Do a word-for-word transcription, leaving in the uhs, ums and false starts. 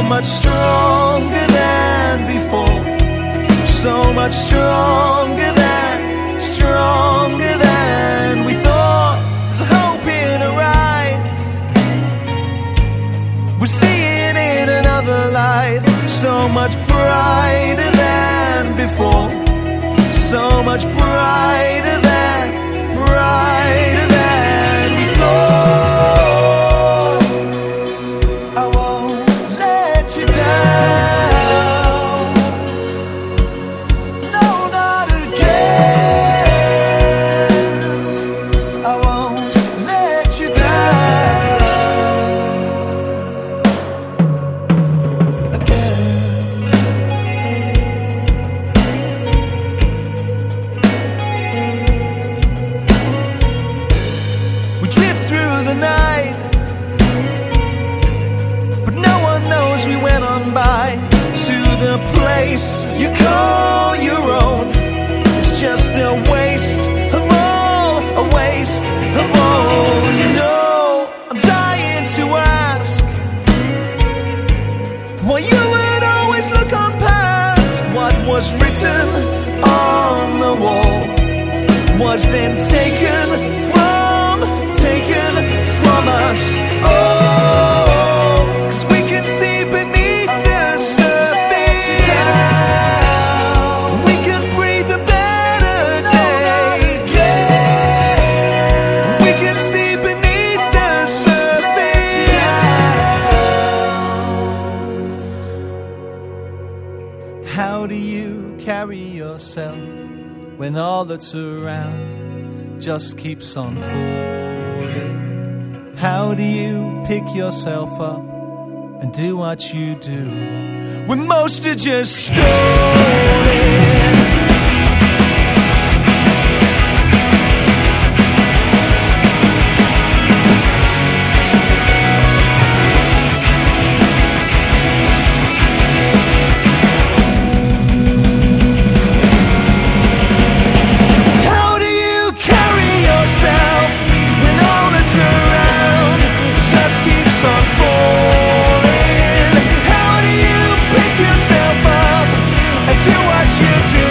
much stronger than before, so much stronger than, stronger than we thought. There's hope in our eyes, we're seeing in another light, so much brighter than before, so much brighter than, brighter than we thought. I won't let you down, no, not again. I won't let you down again. We drift through the night, but no one knows we went on by to the place you call your own. It's just a waste of all, a waste of all. You know, I'm dying to ask why you would always look on past what was written on the wall, was then taken from, taken from us. Oh, 'cause we can see beneath the surface, we can breathe a better day. We can see beneath the surface. How do you carry yourself when all that's around just keeps on falling? How do you pick yourself up and do what you do when most are just stolen? How do you carry yourself when all that's around just keeps on falling? How do you pick yourself up and do what you do